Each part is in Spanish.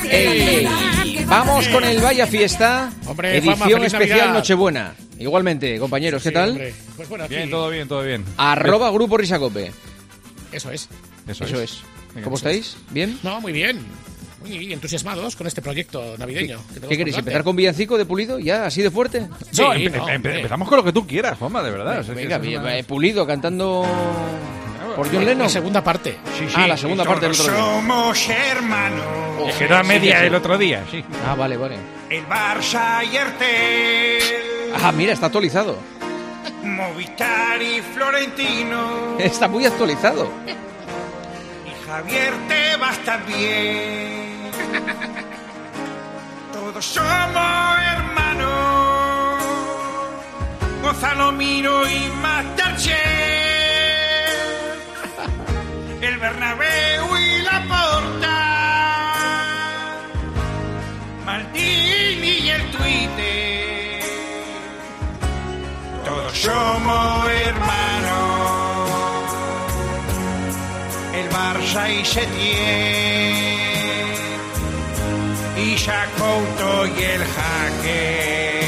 Vamos con el Vaya Fiesta, hombre, edición Juanma, especial Navidad. Nochebuena. Igualmente, compañeros, ¿qué tal? Hombre. Pues bueno, aquí... Bien, todo bien, todo bien. @ Grupo Risacope. Eso es. Eso es. Venga, ¿Cómo estáis? ¿Bien? No, muy bien. Muy entusiasmados con este proyecto navideño. ¿Qué queréis? ¿Empezar con Villancico de Pulido? ¿Ya? ¿Así de fuerte? Sí, No, hombre. empezamos con lo que tú quieras, Juanma, de verdad. Venga, Pulido cantando por John Lennon. La segunda parte. Sí, sí. Ah, la segunda parte del otro día. Somos hermanos. Quedó a media el otro día, sí. Ah, vale. El Barça y Ertel. Ah, mira, está actualizado. Movistar y Florentino. Está muy actualizado. Y Javier Tebas también. Todos somos hermanos. Gonzalo Miro y Masterchef. El Bernabéu y la Porta. Maldini y el Twitter. Todos somos hermanos. El Barça y Setién. Y Couto y el Jaque.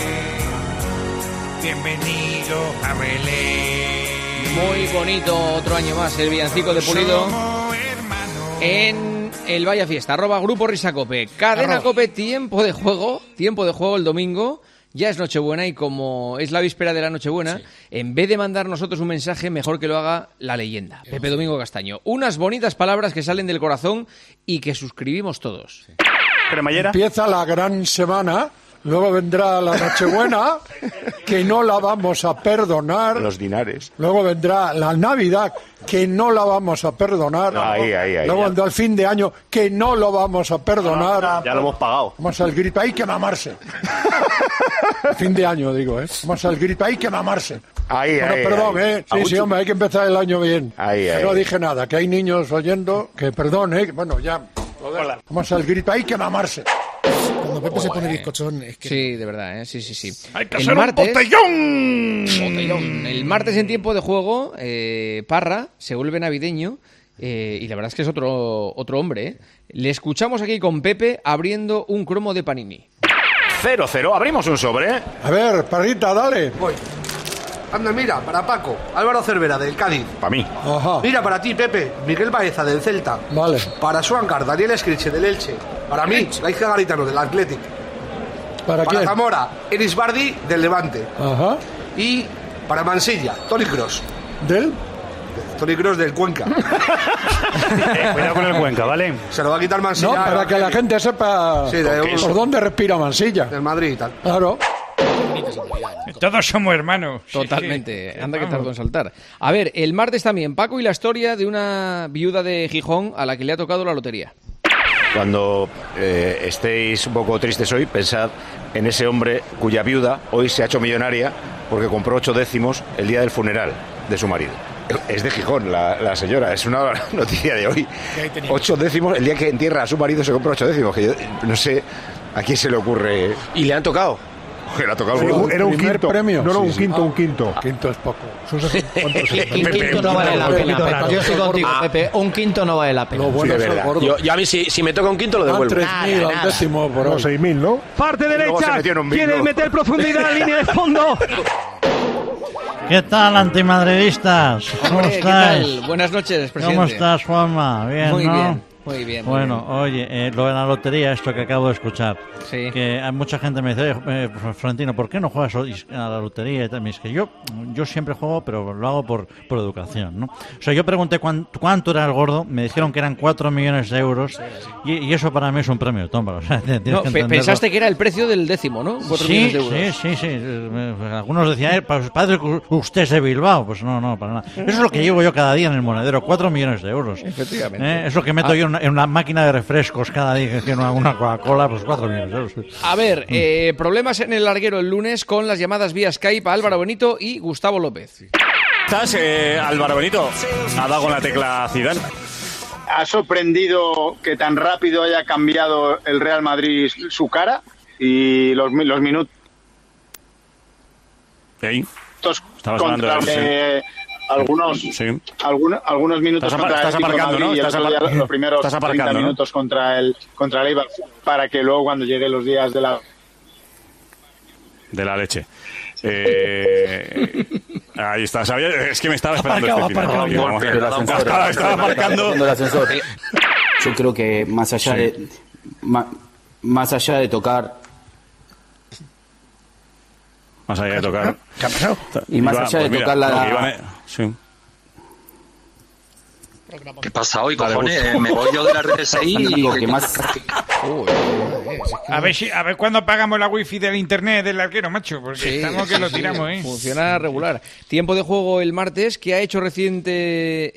Bienvenido a Belén. Muy bonito, otro año más, el villancico de Pulido Somos hermanos. en el Vaya Fiesta, @ Grupo Risacope. Cadena Cope, tiempo de juego el domingo. Ya es Nochebuena y como es la víspera de la Nochebuena, en vez de mandar nosotros un mensaje, mejor que lo haga la leyenda, Pepe Domingo Castaño. Unas bonitas palabras que salen del corazón y que suscribimos todos. Cremallera. Empieza la gran semana, luego vendrá la Nochebuena, que no la vamos a perdonar. Los dinares. Luego vendrá la Navidad, que no la vamos a perdonar. Ahí, Luego ya. vendrá el fin de año, que no lo vamos a perdonar. Ya lo hemos pagado. Vamos al grito, hay que mamarse. Fin de año, digo, ¿eh? Vamos al grito, hay que mamarse. Ahí, Bueno, perdón, ¿eh? Sí, hombre, hay que empezar el año bien. Que no dije nada, que hay niños oyendo, que perdón, ¿eh? Bueno, ya. Joder. Vamos al grito, hay que mamarse. Cuando Pepe se pone bizcochón es que... Sí, de verdad, ¿eh? Sí. ¡Hay que hacer un botellón! El martes en tiempo de juego, Parra se vuelve navideño y la verdad es que es otro hombre, ¿eh? Le escuchamos aquí con Pepe abriendo un cromo de Panini. 0-0, abrimos un sobre. A ver, Parrita, dale. Voy. Anda, mira, para Paco, Álvaro Cervera, del Cádiz. Para mí. Ajá. Mira, para ti, Pepe, Miguel Baeza, del Celta. Vale. Para Suancar, Daniel Escriche, del Elche. Para mí, Laija Garitano, del Athletic. ¿Para Para quién? Zamora, Eris Bardi, del Levante. Ajá. Y para Mansilla, Toni Kroos. ¿Del? Toni Kroos, del Cuenca. Cuidado con el Cuenca, ¿vale? Se lo va a quitar Mansilla. No, para que la gente sepa Sí, por dónde respira Mansilla. Del Madrid y tal. Claro. Todos somos hermanos. Totalmente, Sí. anda que tardó en saltar. A ver, el martes también, Paco y la historia de una viuda de Gijón a la que le ha tocado la lotería. Cuando estéis un poco tristes hoy, pensad en ese hombre cuya viuda hoy se ha hecho millonaria porque compró 8 décimos el día del funeral de su marido. Es de Gijón, la señora, es una noticia de hoy. 8 décimos, el día que entierra a su marido se compró 8 décimos, que yo no sé a quién se le ocurre. ¿Y le han tocado? Que le ha tocado Era un quinto premio. No, Sí, un sí. quinto, un quinto. Quinto es poco. Un quinto no vale la pena, Pepe. Yo estoy contigo, Pepe. Un quinto no vale la pena. Lo bueno Sí, es es el verdad. gordo. Yo a mí, si me toca un quinto, lo Dan devuelvo. 3.000 al décimo por No, hoy. 6.000, ¿no? Parte luego se derecha. metió en un bingo. ¿Quieres meter profundidad en línea de fondo? ¿Qué tal, antimadridistas? ¿Cómo Hombre, ¿qué estáis? tal? Buenas noches, presidente. ¿Cómo estás, Juanma? Bien, Muy ¿no? bien, muy bien. muy Bueno, oye, lo de la lotería, esto que acabo de escuchar, Sí. que hay mucha gente me dice, Florentino, ¿por qué no juegas a la lotería? Y tal? Es que yo siempre juego, pero lo hago por educación, ¿no? O sea, yo pregunté cuánto era el gordo, me dijeron que eran 4 millones de euros, y eso para mí es un premio de tómbola. O sea, tienes No, que entenderlo. pensaste que era el precio del décimo, ¿no? 4 millones de euros. Sí. Algunos decían, padre, usted es de Bilbao. Pues no, para nada. Eso es lo que llevo yo cada día en el monedero, 4 millones de euros. Efectivamente. Es lo que meto yo en una máquina de refrescos cada día que tiene una Coca-Cola, pues 4 millones de euros. A ver, problemas en el larguero el lunes con las llamadas vía Skype a Álvaro Benito y Gustavo López. ¿Estás, Álvaro Benito? Ha dado con la tecla Zidane. Ha sorprendido que tan rápido haya cambiado el Real Madrid su cara y los minutos Estamos hablando contra algunos minutos contra el Atlético de Madrid y el otro día los primeros 30 minutos contra el Eibar, para que luego cuando lleguen los días de la leche. Ahí está, ¿sabía? Es que me estaba esperando estaba marcando el ascensor. Yo creo que más allá de tocar. Más allá de tocar. ¿Qué ha pasado? Y más allá de tocar sí. ¿Qué pasa hoy, cojones? Me voy yo de la RSI y... que más... A ver cuándo pagamos la wifi del internet del arquero, macho, porque estamos que lo tiramos, ¿eh? Funciona regular. Tiempo de juego el martes. ¿Qué hecho reciente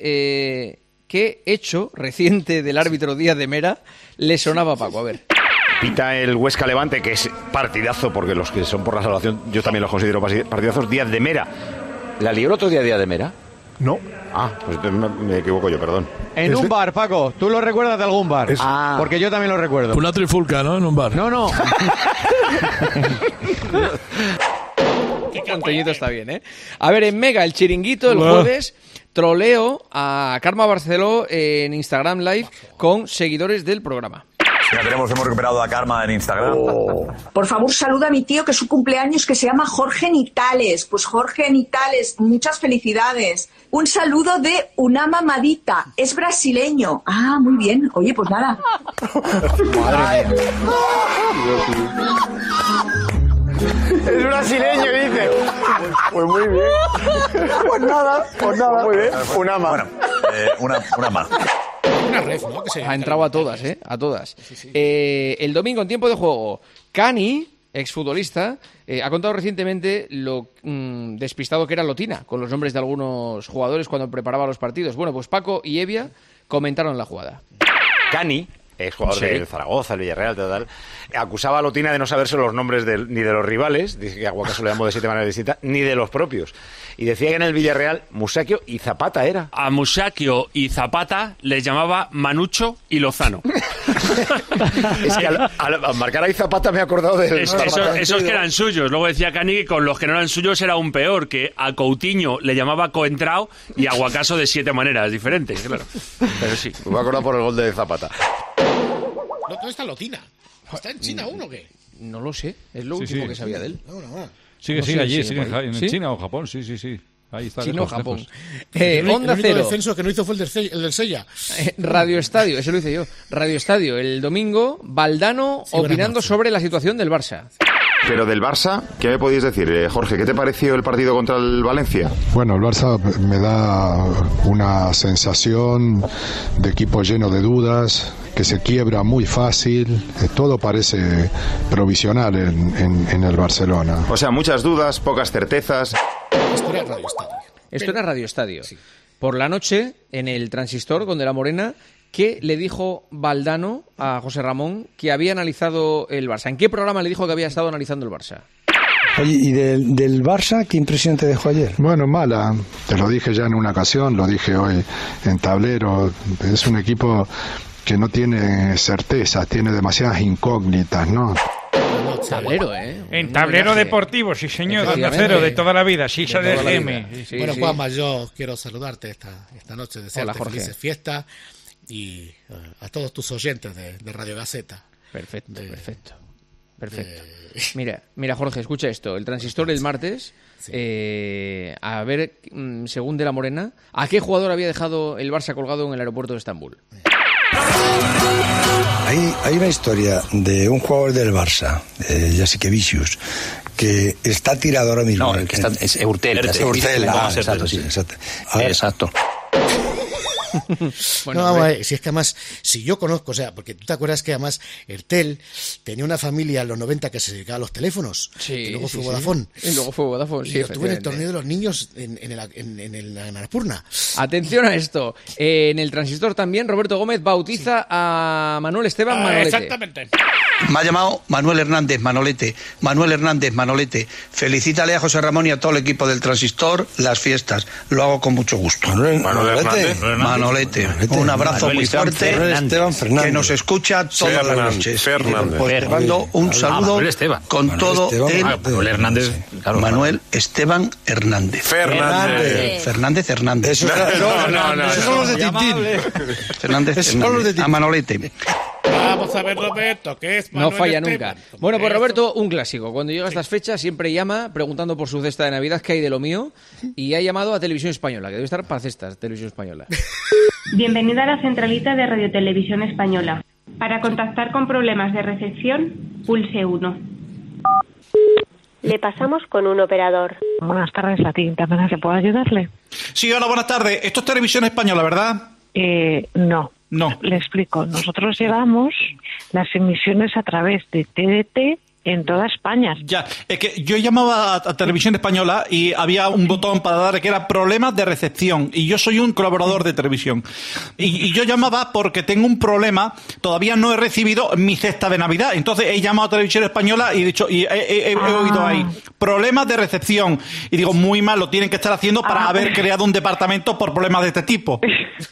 del árbitro Díaz de Mera le sonaba a Paco? A ver. Pita el Huesca Levante, que es partidazo, porque los que son por la salvación yo también los considero partidazos. Díaz de Mera. ¿La lió el otro día Díaz de Mera? No. Ah, pues me equivoco yo, perdón. En un bar, Paco. ¿Tú lo recuerdas de algún bar? Porque yo también lo recuerdo. Una trifulca, ¿no? En un bar. No. Qué cantoñito está bien, ¿eh? A ver, en Mega, el chiringuito, el jueves, troleo a Karma Barceló en Instagram Live con seguidores del programa. Ya hemos recuperado a Karma en Instagram. Por favor, saluda a mi tío, que es su cumpleaños, que se llama Jorge Nitales. Pues Jorge Nitales, muchas felicidades. Un saludo de una mamadita. Es brasileño. Ah, muy bien. Oye, pues nada. Madre mía. Es brasileño, dice. Pues muy bien. Pues nada. Muy bien. Una más. Bueno, una más. Una ref, ¿no? Que ha entrado a todas, ¿eh? A todas. Sí. El domingo, en tiempo de juego, Cani, exfutbolista, ha contado recientemente lo despistado que era Lotina con los nombres de algunos jugadores cuando preparaba los partidos. Bueno, pues Paco y Evia comentaron la jugada. Cani, exjugador del Zaragoza, el Villarreal, tal, acusaba a Lotina de no saberse los nombres ni de los rivales, dice que a Guacaso le llamó de 7 maneras distintas, ni de los propios. Y decía que en el Villarreal Musacchio y Zapata era. A Musacchio y Zapata les llamaba Manucho y Lozano. Es que al marcar ahí Zapata me he acordado de... Esos que eran suyos. Luego decía Cani que con los que no eran suyos era aún peor, que a Coutinho le llamaba Coentrao y a Guacaso de 7 maneras diferentes, claro. Pero sí. Me he acordado por el gol de Zapata. ¿Dónde está Lotina? ¿Está en China aún o qué? No lo sé. Es lo último que sabía de él. Sigue allí, en China o Japón, sí. Ahí está. China o Japón. Onda Cero. El descenso que no hizo fue el del Sella. Radio Estadio, eso lo hice yo. Radio Estadio, el domingo, Valdano opinando sobre la situación del Barça. Pero del Barça, ¿qué me podéis decir? Jorge, ¿qué te pareció el partido contra el Valencia? Bueno, el Barça me da una sensación de equipo lleno de dudas, que se quiebra muy fácil, todo parece provisional en el Barcelona. O sea, muchas dudas, pocas certezas. Esto era Radio Estadio. Sí. Por la noche, en el Transistor con De la Morena, ¿qué le dijo Valdano a José Ramón que había analizado el Barça? ¿En qué programa le dijo que había estado analizando el Barça? Oye, ¿y del Barça qué impresión te dejó ayer? Bueno, mala. Te lo dije ya en una ocasión, lo dije hoy en Tablero. Es un equipo que no tiene certezas, tiene demasiadas incógnitas, ¿no? Tablero, ¿eh? En Tablero Deportivo, sí señor, Onda Cero, de toda la vida, Sisa de GM. Sí, bueno, Juanma, yo quiero saludarte esta noche, desearte felices fiestas y a todos tus oyentes de Radio Gaceta. Perfecto. Mira, Jorge, escucha esto. El Transistor el martes, a ver, según De la Morena, ¿a qué jugador había dejado el Barça colgado en el aeropuerto de Estambul? Hay una historia de un jugador del Barça, Jasikevičius, que está tirado ahora mismo. No, es Eurtel. Exacto. Bueno, vamos a ver, si es que además, si yo conozco, o sea, porque tú te acuerdas que además Ertel tenía una familia en los 90 que se dedicaba a los teléfonos, y luego fue Vodafone. Y luego fue Vodafone, y estuve en el torneo de los niños en Annapurna. Atención a esto, en el Transistor también Roberto Gómez bautiza a Manuel Esteban Manolete. Exactamente. Me ha llamado Manuel Hernández Manolete. Felicítale a José Ramón y a todo el equipo del Transistor las fiestas. Lo hago con mucho gusto. Manuel Manolete. Un abrazo muy fuerte. Esteban Fernández. Que nos escucha todas las noches. Pues te mando un saludo con todo el... Manuel Hernández. Manuel Esteban Hernández. Fernández Hernández. Esos son los de Tintín. Fernández Hernández. A Manolete. Vamos a ver, Roberto, ¿qué es Manuel No falla Esteban? nunca. Bueno, pues Roberto, un clásico. Cuando llega a estas fechas siempre llama preguntando por su cesta de Navidad, ¿qué hay de lo mío? Y ha llamado a Televisión Española, que debe estar para cestas, Televisión Española. Bienvenida a la centralita de Radio Televisión Española. Para contactar con problemas de recepción, pulse 1. Le pasamos con un operador. Buenas tardes, la tinta. ¿Se puede ayudarle? Sí, hola, buenas tardes. Esto es Televisión Española, ¿verdad? No. No. Le explico. Nosotros llevamos las emisiones a través de TDT en toda España. Ya, es que yo llamaba a Televisión Española y había un botón para darle que era problemas de recepción, y yo soy un colaborador de televisión. Y yo llamaba porque tengo un problema, todavía no he recibido mi cesta de Navidad. Entonces he llamado a Televisión Española y he oído ahí, problemas de recepción. Y digo, muy mal, lo tienen que estar haciendo para haber creado un departamento por problemas de este tipo.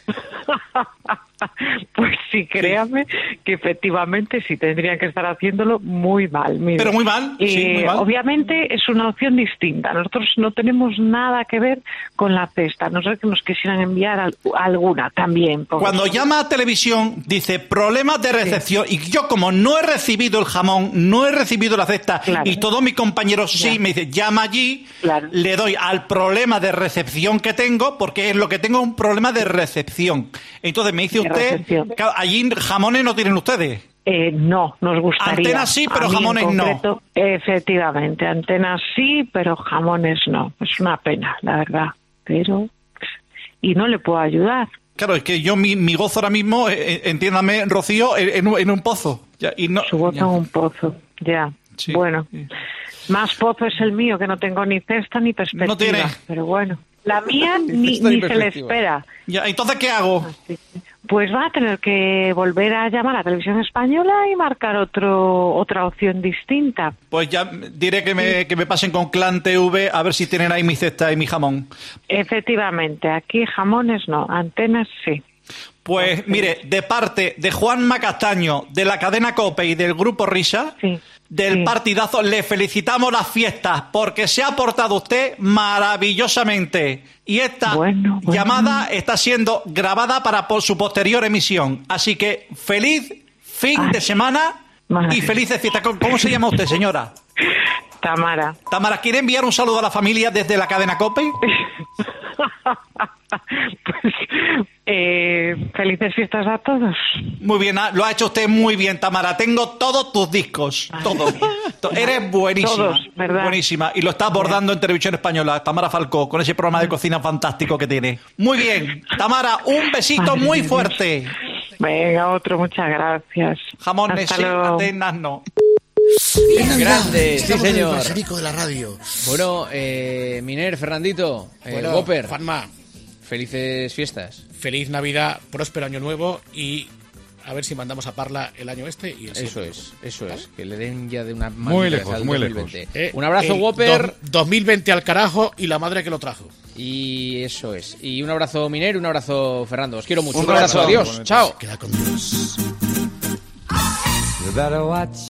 Pues sí, créame que efectivamente sí tendrían que estar haciéndolo muy mal. Mire. Pero muy mal, sí, muy mal. Obviamente es una opción distinta. Nosotros no tenemos nada que ver con la cesta. No sé que nos quisieran enviar alguna también. Cuando llama a televisión dice problemas de recepción, y yo como no he recibido el jamón, no he recibido la cesta, y todos mis compañeros sí, me dicen llama allí, le doy al problema de recepción que tengo, porque es lo que tengo, un problema de recepción. Entonces me dice usted, claro, allí jamones no tienen ustedes. No, nos gustaría. Antenas sí, pero jamones no. Efectivamente, antenas sí, pero jamones no. Es una pena, la verdad. Pero... y no le puedo ayudar. Claro, es que yo mi gozo ahora mismo, entiéndame, Rocío, en un pozo. Ya, y no, su gozo en un pozo, ya. Sí, bueno, sí. Más pozo es el mío, que no tengo ni cesta ni perspectiva. No tiene. Pero bueno, la mía ni se le espera. Ya, entonces, ¿qué hago? Pues va a tener que volver a llamar a Televisión Española y marcar otra opción distinta. Pues ya diré que me pasen con Clan TV a ver si tienen ahí mi cesta y mi jamón. Efectivamente, aquí jamones no, antenas sí. Pues mire, de parte de Juanma Castaño, de la cadena COPE y del Grupo Risa, del partidazo, le felicitamos las fiestas porque se ha portado usted maravillosamente. Y esta llamada está siendo grabada para su posterior emisión. Así que feliz fin de semana y felices fiestas. ¿Cómo se llama usted, señora? Tamara. Tamara, ¿quiere enviar un saludo a la familia desde la cadena COPE? Pues felices fiestas a todos. Muy bien, lo ha hecho usted muy bien, Tamara. Tengo todos tus discos, todos. Eres buenísima, todos, ¿verdad? Buenísima. Y lo está abordando en Televisión Española, Tamara Falcó, con ese programa de cocina fantástico que tiene. Muy bien, Tamara, un besito muy fuerte. Venga, otro, muchas gracias. Jamones sí, antenas no. Grande, sí señor. De la radio. Bueno, Miner, Fernandito, Whopper, Juanma, felices fiestas. Feliz Navidad, próspero año nuevo y a ver si mandamos a Parla el año este y el siguiente. Eso es, que le den ya de una muy lejos, muy 2020. Lejos. Un abrazo, Whopper. 2020 al carajo y la madre que lo trajo. Y eso es. Y un abrazo, Miner, un abrazo, Fernando. Os quiero mucho. Un abrazo, adiós. Chao. Queda con Dios.